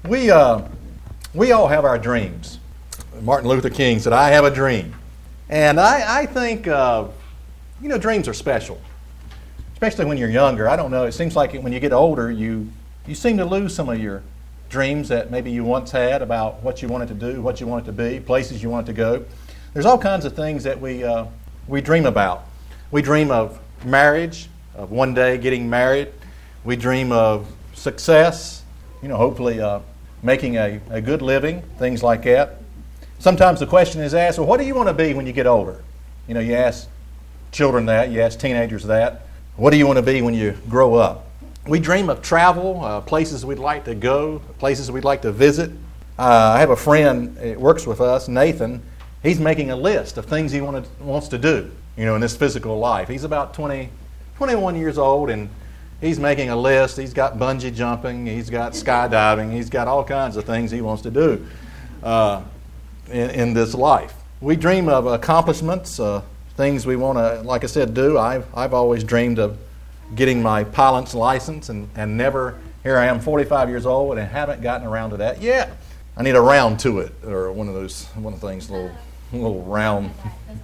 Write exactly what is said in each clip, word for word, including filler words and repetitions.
We uh, we all have our dreams. Martin Luther King said, "I have a dream," and I I think uh, you know dreams are special, especially when you're younger. I don't know. It seems like when you get older, you you seem to lose some of your dreams that maybe you once had about what you wanted to do, what you wanted to be, places you wanted to go. There's all kinds of things that we uh, we dream about. We dream of marriage, of one day getting married. We dream of success, you know, hopefully uh, making a, a good living, things like that. Sometimes the question is asked, well, what do you want to be when you get older? You know, you ask children that, you ask teenagers that. What do you want to be when you grow up? We dream of travel, uh, places we'd like to go, places we'd like to visit. Uh, I have a friend that works with us, Nathan. He's making a list of things he wanted, wants to do, you know, in this physical life. He's about twenty, twenty-one years old, and he's making a list. He's got bungee jumping. He's got skydiving. He's got all kinds of things he wants to do uh, in, in this life. We dream of accomplishments, uh, things we want to, like I said, do. I've, I've always dreamed of getting my pilot's license and, and never, here I am forty-five years old and haven't gotten around to that yet. I need a round to it, or one of those, one of the things, little, little round.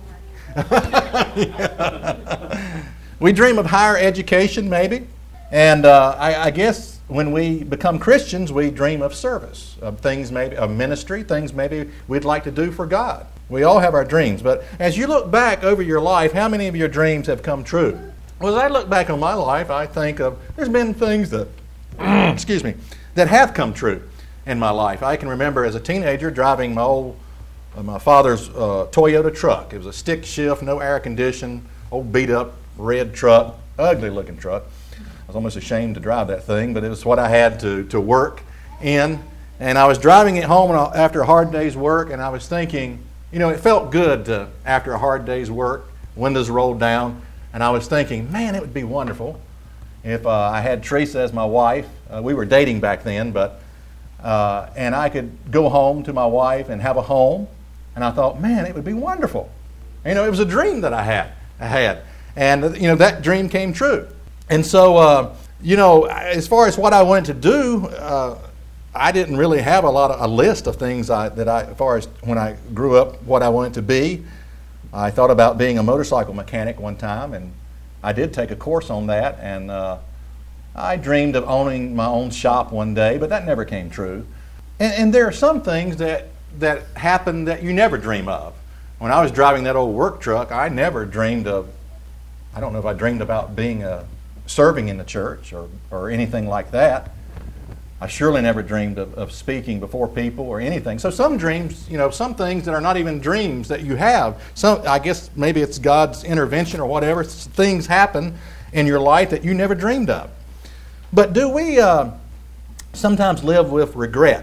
Yeah. We dream of higher education, maybe. And uh, I, I guess when we become Christians, we dream of service, of things maybe, of ministry, things maybe we'd like to do for God. We all have our dreams. But as you look back over your life, how many of your dreams have come true? Well, as I look back on my life, I think of, there's been things that, excuse me, that have come true in my life. I can remember as a teenager driving my old, uh, my father's uh, Toyota truck. It was a stick shift, no air condition, old beat up red truck, ugly looking truck. I was almost ashamed to drive that thing, but it was what I had to, to work in. And I was driving it home after a hard day's work, and I was thinking, you know, it felt good to, after a hard day's work, windows rolled down, and I was thinking, man, it would be wonderful if uh, I had Teresa as my wife. Uh, we were dating back then, but uh, and I could go home to my wife and have a home. And I thought, man, it would be wonderful. You know, it was a dream that I had. I had, and you know, that dream came true. And so, uh, you know, as far as what I wanted to do, uh, I didn't really have a lot of a list of things I, that I, as far as when I grew up, what I wanted to be. I thought about being a motorcycle mechanic one time, and I did take a course on that. And uh, I dreamed of owning my own shop one day, but that never came true. And, and there are some things that that happen that you never dream of. When I was driving that old work truck, I never dreamed of. I don't know if I dreamed about being a serving in the church or, or anything like that. I surely never dreamed of, of speaking before people or anything. So some dreams, you know, some things that are not even dreams that you have. Some, I guess maybe it's God's intervention or whatever. Things happen in your life that you never dreamed of. But do we uh, sometimes live with regret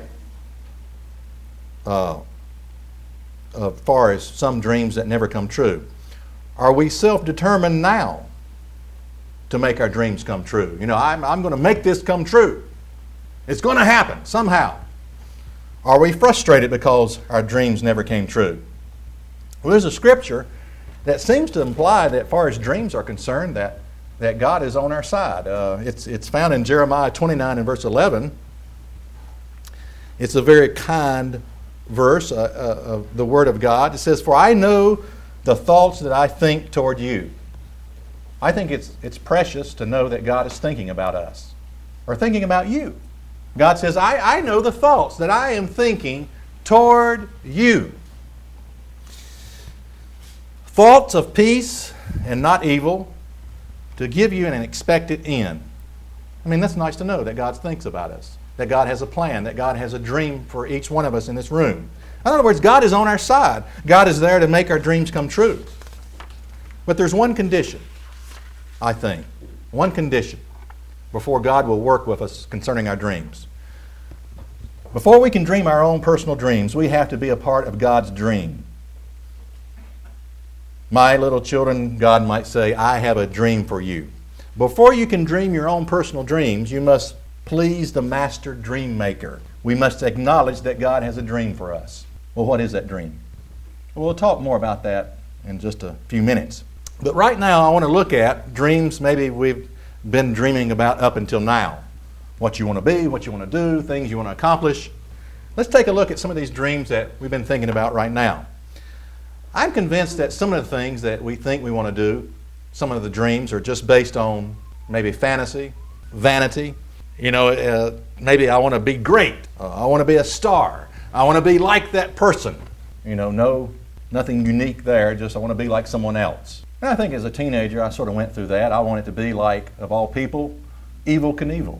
uh, as far as some dreams that never come true? Are we self-determined now to make our dreams come true? You know, I'm, I'm going to make this come true. It's going to happen somehow. Are we frustrated because our dreams never came true? Well, there's a scripture that seems to imply that as far as dreams are concerned, that, that God is on our side. Uh, it's, it's found in Jeremiah twenty-nine and verse eleven. It's a very kind verse uh, uh, of the Word of God. It says, "For I know the thoughts that I think toward you." I think it's it's precious to know that God is thinking about us or thinking about you. God says, I, I know the thoughts that I am thinking toward you. Thoughts of peace and not evil, to give you an expected end. I mean, that's nice to know that God thinks about us, that God has a plan, that God has a dream for each one of us in this room. In other words, God is on our side. God is there to make our dreams come true. But there's one condition, I think, one condition before God will work with us concerning our dreams. Before we can dream our own personal dreams, we have to be a part of God's dream. My little children, God might say, I have a dream for you. Before you can dream your own personal dreams, you must please the master dream maker. We must acknowledge that God has a dream for us. Well, what is that dream? Well, we'll talk more about that in just a few minutes. But right now, I want to look at dreams maybe we've been dreaming about up until now. what you want to be, what you want to do, things you want to accomplish. Let's take a look at some of these dreams that we've been thinking about right now. I'm convinced that some of the things that we think we want to do, some of the dreams are just based on maybe fantasy, vanity. You know, uh, maybe I want to be great. Uh, I want to be a star. I want to be like that person. You know, no, nothing unique there, just I want to be like someone else. And I think as a teenager, I sort of went through that. I wanted to be like, of all people, Evel Knievel.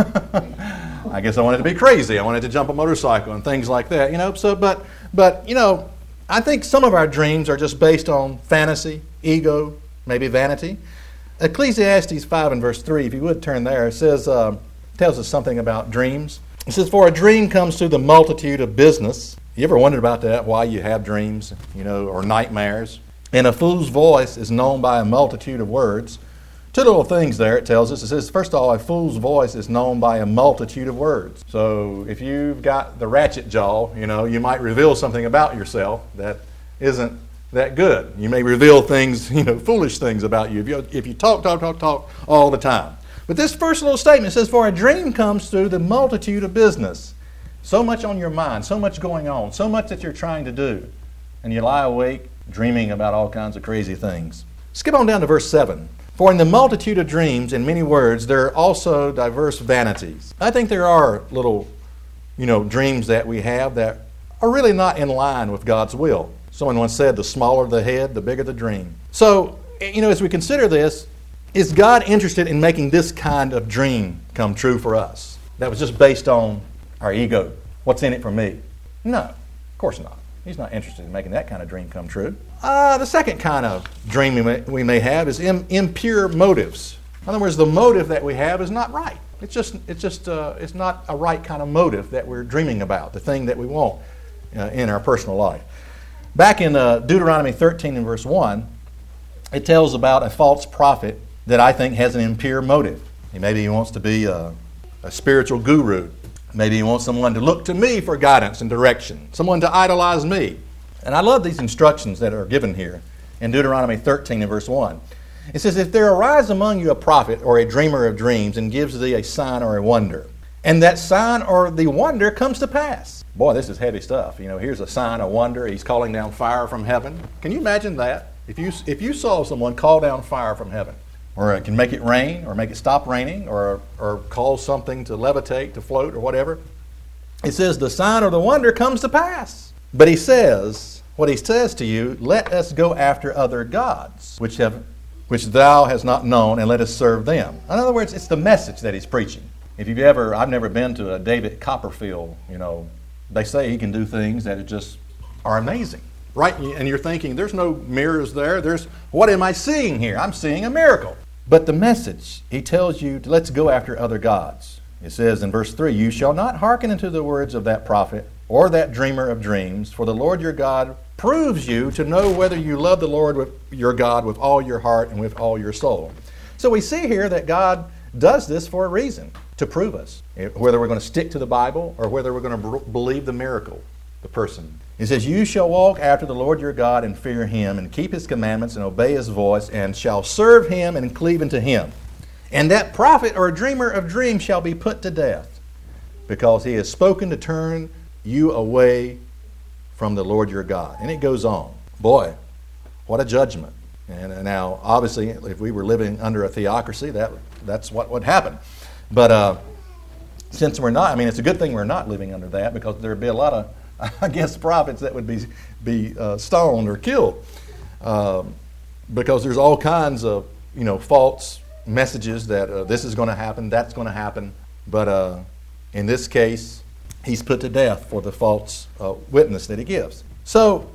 I guess I wanted to be crazy. I wanted to jump a motorcycle and things like that, you know. So, but, but, you know, I think some of our dreams are just based on fantasy, ego, maybe vanity. Ecclesiastes five and verse three, if you would turn there, it says, uh, tells us something about dreams. It says, for a dream comes through the multitude of business. You ever wondered about that, why you have dreams, you know, or nightmares? And a fool's voice is known by a multitude of words. Two little things there it tells us. It says, first of all, a fool's voice is known by a multitude of words. So if you've got the ratchet jaw, you know, you might reveal something about yourself that isn't that good. You may reveal things, you know, foolish things about you if you, if you talk, talk, talk, talk all the time. But this first little statement says, for a dream comes through the multitude of business. So much on your mind, so much going on, so much that you're trying to do. And you lie awake dreaming about all kinds of crazy things. Skip on down to verse seven. For in the multitude of dreams and many words, there are also diverse vanities. I think there are little, you know, dreams that we have that are really not in line with God's will. Someone once said, the smaller the head, the bigger the dream. So, you know, as we consider this, is God interested in making this kind of dream come true for us? That was just based on our ego. What's in it for me? No, of course not. He's not interested in making that kind of dream come true. Uh, the second kind of dream we may, we may have is im- impure motives. In other words, the motive that we have is not right. It's just, it's just, uh, it's not a right kind of motive that we're dreaming about, the thing that we want uh, in our personal life. Back in uh, Deuteronomy thirteen and verse one, it tells about a false prophet that I think has an impure motive. Maybe he wants to be a, a spiritual guru. Maybe he wants someone to look to me for guidance and direction, someone to idolize me. And I love these instructions that are given here in Deuteronomy thirteen and verse one. It says, if there arise among you a prophet or a dreamer of dreams and gives thee a sign or a wonder, and that sign or the wonder comes to pass. Boy, this is heavy stuff. You know, here's a sign, a wonder. He's calling down fire from heaven. Can you imagine that? If you, if you saw someone call down fire from heaven, or it can make it rain, or make it stop raining, or, or cause something to levitate, to float, or whatever. It says the sign or the wonder comes to pass. But he says, what he says to you, let us go after other gods, which have, which thou hast not known, and let us serve them. In other words, it's the message that he's preaching. If you've ever, I've never been to a David Copperfield, you know, they say he can do things that are just are amazing. Right? And you're thinking, there's no mirrors there. There's, what am I seeing here? I'm seeing a miracle. But the message, he tells you, to, let's go after other gods. It says in verse three, you shall not hearken unto the words of that prophet or that dreamer of dreams, for the Lord your God proves you to know whether you love the Lord with your God with all your heart and with all your soul. So we see here that God does this for a reason, to prove us, whether we're going to stick to the Bible or whether we're going to b- believe the miracle, the person. It says, you shall walk after the Lord your God and fear him and keep his commandments and obey his voice and shall serve him and cleave unto him. And that prophet or dreamer of dreams shall be put to death because he has spoken to turn you away from the Lord your God. And it goes on. Boy, what a judgment. And now, obviously, if we were living under a theocracy, that that's what would happen. But uh, since we're not, I mean, it's a good thing we're not living under that because there would be a lot of, I guess, prophets that would be be uh, stoned or killed um, because there's all kinds of, you know, false messages that uh, this is going to happen, that's going to happen. But uh, in this case, he's put to death for the false uh, witness that he gives. So,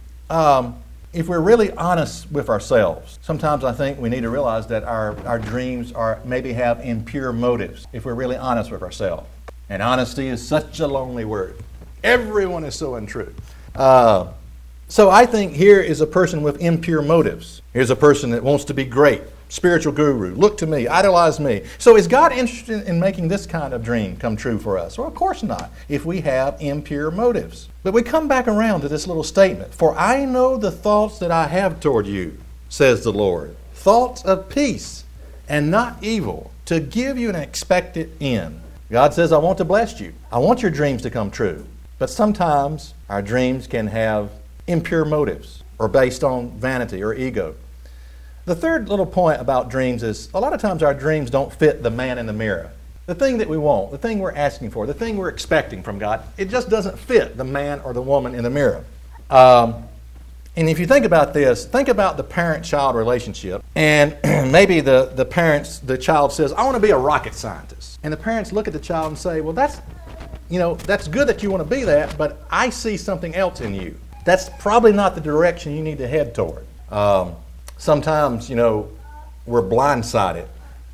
um, if we're really honest with ourselves, sometimes I think we need to realize that our, our dreams are maybe have impure motives, if we're really honest with ourselves. And honesty is such a lonely word. Everyone is so untrue. Uh, so I think here is a person with impure motives. Here's a person that wants to be great, spiritual guru, look to me, idolize me. So is God interested in making this kind of dream come true for us? Well, of course not, if we have impure motives. But we come back around to this little statement. For I know the thoughts that I have toward you, says the Lord. Thoughts of peace and not evil, to give you an expected end. God says, I want to bless you. I want your dreams to come true. But sometimes our dreams can have impure motives or based on vanity or ego. The third little point about dreams is a lot of times our dreams don't fit the man in the mirror. The thing that we want, the thing we're asking for, the thing we're expecting from God, it just doesn't fit the man or the woman in the mirror. Um, and if you think about this, think about the parent-child relationship. And maybe the, the parents, the child says, I want to be a rocket scientist. And the parents look at the child and say, well, that's, you know, that's good that you want to be that, but I see something else in you. That's probably not the direction you need to head toward. Um, sometimes, you know, we're blindsided.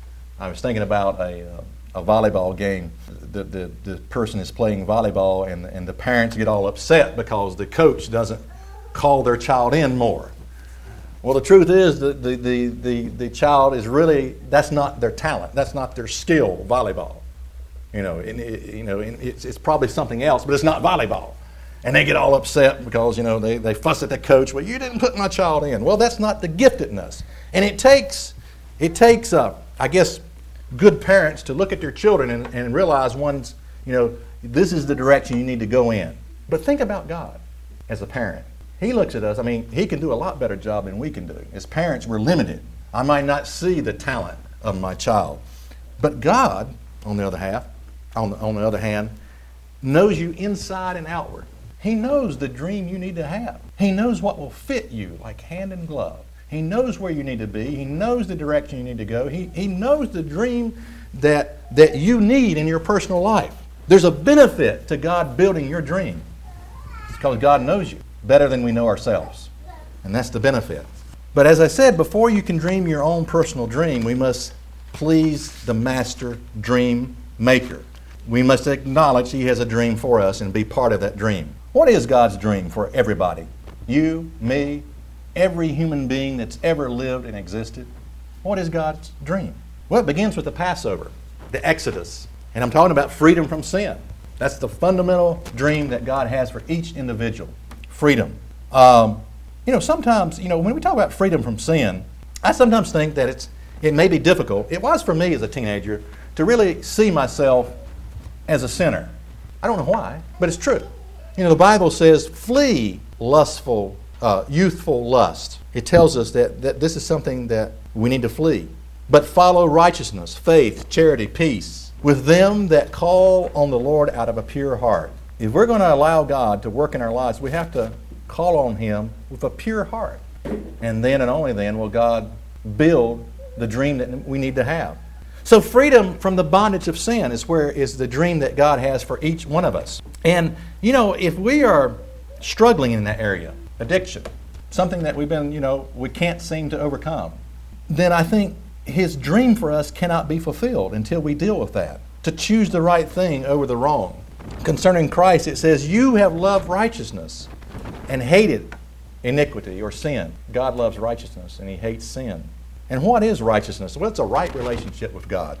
I was thinking about a, a volleyball game. The, the, the person is playing volleyball, and, and the parents get all upset because the coach doesn't call their child in more. Well, the truth is that the, the, the, the child is really, that's not their talent. That's not their skill, volleyball. You know, and it, you know, and it's, it's probably something else, but it's not volleyball. And they get all upset because, you know, they, they fuss at the coach. Well, you didn't put my child in. Well, that's not the giftedness. And it takes, it takes, uh, I guess, good parents to look at their children and, and realize one's, you know, this is the direction you need to go in. But think about God as a parent. He looks at us. I mean, he can do a lot better job than we can do. As parents, we're limited. I might not see the talent of my child. But God, on the other half, on the, on the other hand, knows you inside and outward. He knows the dream you need to have. He knows what will fit you like hand in glove. He knows where you need to be. He knows the direction you need to go. He, he knows the dream that, that you need in your personal life. There's a benefit to God building your dream. It's because God knows you better than we know ourselves. And that's the benefit. But as I said, before you can dream your own personal dream, we must please the master dream maker. We must acknowledge He has a dream for us and be part of that dream. What is God's dream for everybody? You, me, every human being that's ever lived and existed. What is God's dream? Well, it begins with the Passover, the Exodus. And I'm talking about freedom from sin. That's the fundamental dream that God has for each individual. Freedom. Um, you know, sometimes, you know, when we talk about freedom from sin, I sometimes think that it's it may be difficult. It was for me as a teenager to really see myself as a sinner. I don't know why, but it's true. You know, the Bible says, flee lustful, uh, youthful lust. It tells us that, that this is something that we need to flee. But follow righteousness, faith, charity, peace with them that call on the Lord out of a pure heart. If we're going to allow God to work in our lives, we have to call on Him with a pure heart. And then and only then will God build the dream that we need to have. So freedom from the bondage of sin is where is the dream that God has for each one of us. And, you know, if we are struggling in that area, addiction, something that we've been, you know, we can't seem to overcome, then I think His dream for us cannot be fulfilled until we deal with that. To choose the right thing over the wrong. Concerning Christ, it says, you have loved righteousness and hated iniquity or sin. God loves righteousness and He hates sin. And what is righteousness? Well, it's a right relationship with God.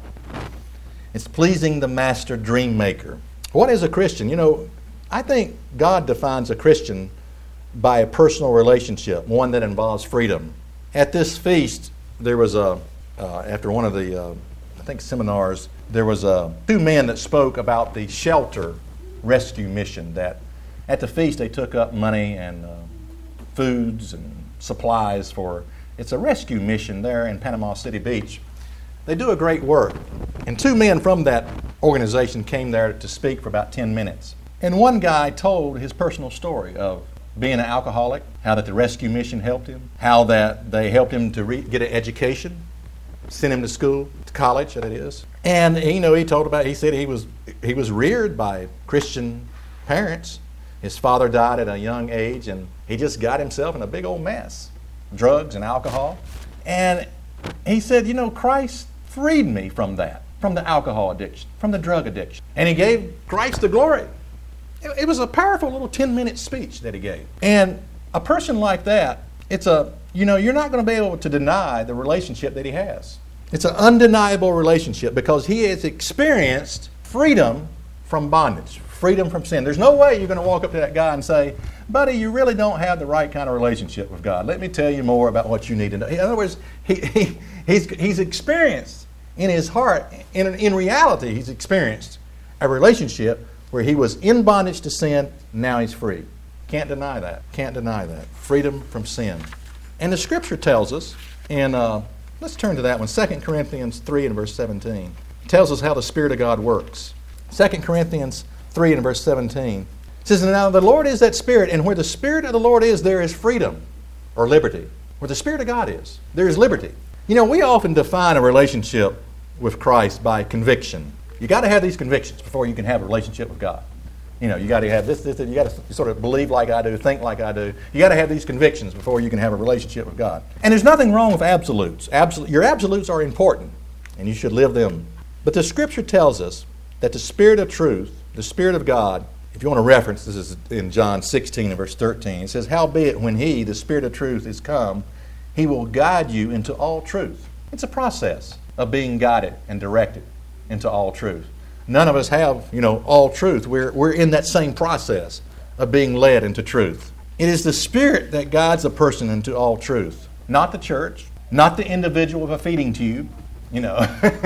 It's pleasing the master dream maker. What is a Christian? You know, I think God defines a Christian by a personal relationship, one that involves freedom. At this feast, there was a, uh, after one of the, uh, I think, seminars, there was a, two men that spoke about the shelter rescue mission that at the feast they took up money and uh, foods and supplies for. It's a rescue mission there in Panama City Beach. They do a great work. And two men from that organization came there to speak for about ten minutes. And one guy told his personal story of being an alcoholic, how that the rescue mission helped him, how that they helped him to re- get an education, sent him to school, to college, that it is. And you know, he told about, he said he was he was reared by Christian parents. His father died at a young age, and he just got himself in a big old mess. Drugs and alcohol. And he said, you know, Christ freed me from that, from the alcohol addiction, from the drug addiction. And he gave Christ the glory. It, it was a powerful little ten-minute speech that he gave. And a person like that, it's a, you know, you're not going to be able to deny the relationship that he has. It's an undeniable relationship because he has experienced freedom from bondage, freedom from sin. There's no way you're going to walk up to that guy and say, buddy, you really don't have the right kind of relationship with God. Let me tell you more about what you need to know. In other words, he, he, he's, he's experienced in his heart, in, in reality, he's experienced a relationship where he was in bondage to sin, now he's free. Can't deny that. Can't deny that. Freedom from sin. And the Scripture tells us, and uh, let's turn to that one, Second Corinthians three and verse seventeen. It tells us how the Spirit of God works. Second Corinthians three and verse seventeen. It says, now the Lord is that Spirit, and where the Spirit of the Lord is, there is freedom or liberty. Where the Spirit of God is, there is liberty. You know, we often define a relationship with Christ by conviction. You got to have these convictions before you can have a relationship with God. You know, you got to have this, this, this, you got to sort of believe like I do, think like I do. You got to have these convictions before you can have a relationship with God. And there's nothing wrong with absolutes. Absol- your absolutes are important, and you should live them. But the Scripture tells us that the Spirit of truth, the Spirit of God, if you want to reference, this is in John sixteen and verse thirteen. It says, howbeit when He, the Spirit of truth, is come, He will guide you into all truth. It's a process of being guided and directed into all truth. None of us have, you know, all truth. We're, we're in that same process of being led into truth. It is the Spirit that guides a person into all truth, not the church, not the individual with a feeding tube. You know,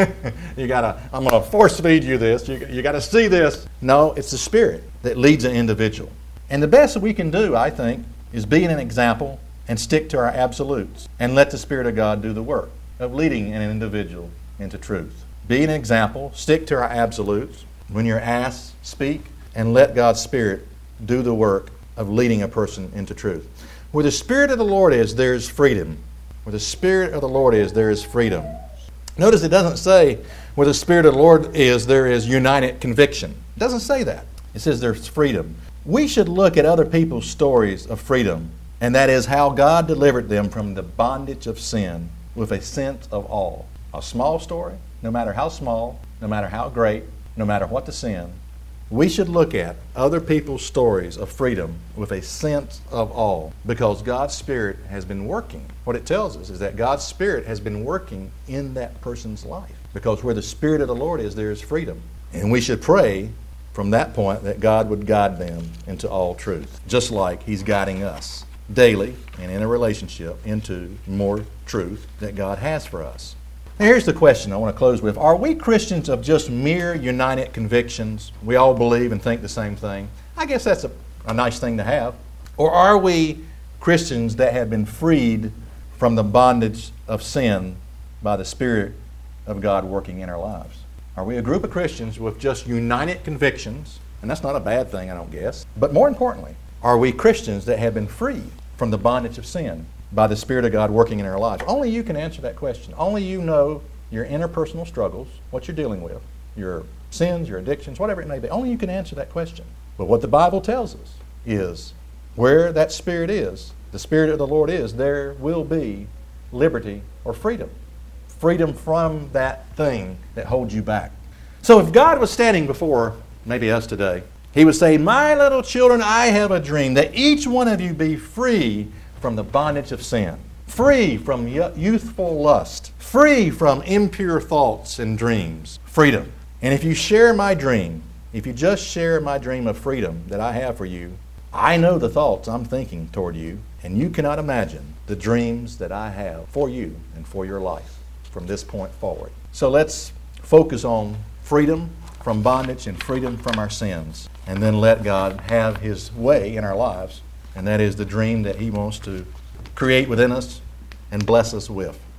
you gotta, I'm going to force feed you this. You, you got to see this. No, it's the Spirit that leads an individual. And the best that we can do, I think, is be an example and stick to our absolutes and let the Spirit of God do the work of leading an individual into truth. Be an example, stick to our absolutes. When you're asked, speak, and let God's Spirit do the work of leading a person into truth. Where the Spirit of the Lord is, there is freedom. Where the Spirit of the Lord is, there is freedom. Notice it doesn't say where the Spirit of the Lord is, there is united conviction. It doesn't say that. It says there's freedom. We should look at other people's stories of freedom, and that is how God delivered them from the bondage of sin with a sense of awe. A small story, no matter how small, no matter how great, no matter what the sin, we should look at other people's stories of freedom with a sense of awe because God's Spirit has been working. What it tells us is that God's Spirit has been working in that person's life because where the Spirit of the Lord is, there is freedom. And we should pray from that point that God would guide them into all truth, just like He's guiding us daily and in a relationship into more truth that God has for us. Now, here's the question I want to close with. Are we Christians of just mere united convictions? We all believe and think the same thing. I guess that's a, a nice thing to have. Or are we Christians that have been freed from the bondage of sin by the Spirit of God working in our lives? Are we a group of Christians with just united convictions? And that's not a bad thing, I don't guess. But more importantly, are we Christians that have been freed from the bondage of sin by the Spirit of God working in our lives? Only you can answer that question. Only you know your interpersonal struggles, what you're dealing with, your sins, your addictions, whatever it may be. Only you can answer that question. But what the Bible tells us is where that Spirit is, the Spirit of the Lord is, there will be liberty or freedom. Freedom from that thing that holds you back. So if God was standing before maybe us today, He would say, my little children, I have a dream that each one of you be free from the bondage of sin, free from youthful lust, free from impure thoughts and dreams, freedom. And if you share my dream, if you just share my dream of freedom that I have for you, I know the thoughts I'm thinking toward you, and you cannot imagine the dreams that I have for you and for your life from this point forward. So let's focus on freedom from bondage and freedom from our sins, and then let God have His way in our lives. And that is the dream that He wants to create within us and bless us with.